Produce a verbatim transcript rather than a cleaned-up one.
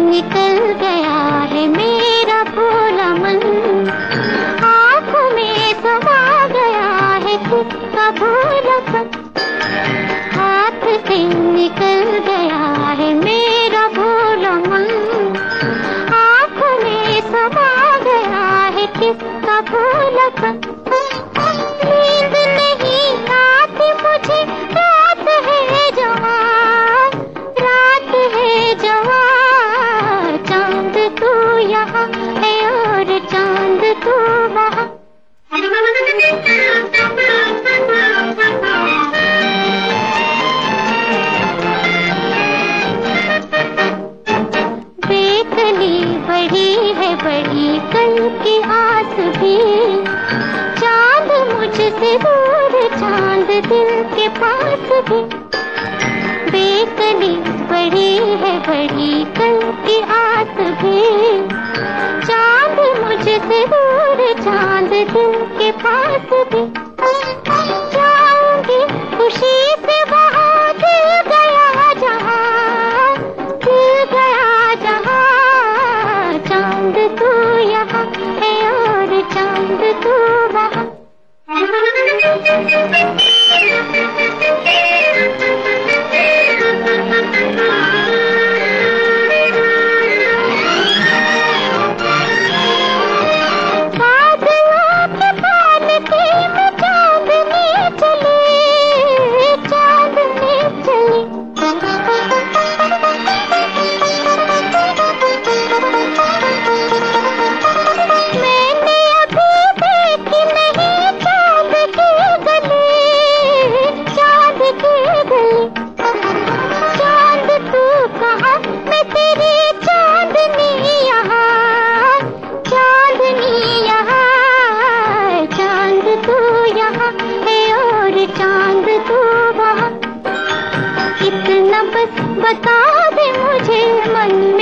निकल गया है मेरा भोला मन, आँखों में समा गया है किसका भोलापन। हाथ से निकल गया है मेरा भोला मन, आँखों में समा गया है किसका भोलापन। नींद नहीं आती मुझे, रात है जवान, रात है जवान। चांद तू यहाँ है और चांद तू वहाँ। बेकली बड़ी है बड़ी कल की आस भी, चांद मुझसे दूर चांद दिल के पास भी। बेकली बड़ी है बड़ी कल की आस भी, चांद मुझसे दूर चांद दिल के पास भी। जाऊंगी खुशी से वहाँ, दिल गया जहाँ, दिल गया जहाँ। चांद तू यहाँ है और चांद तू वहाँ। चांद तू वहाँ, इतना बस बता दे मुझे मन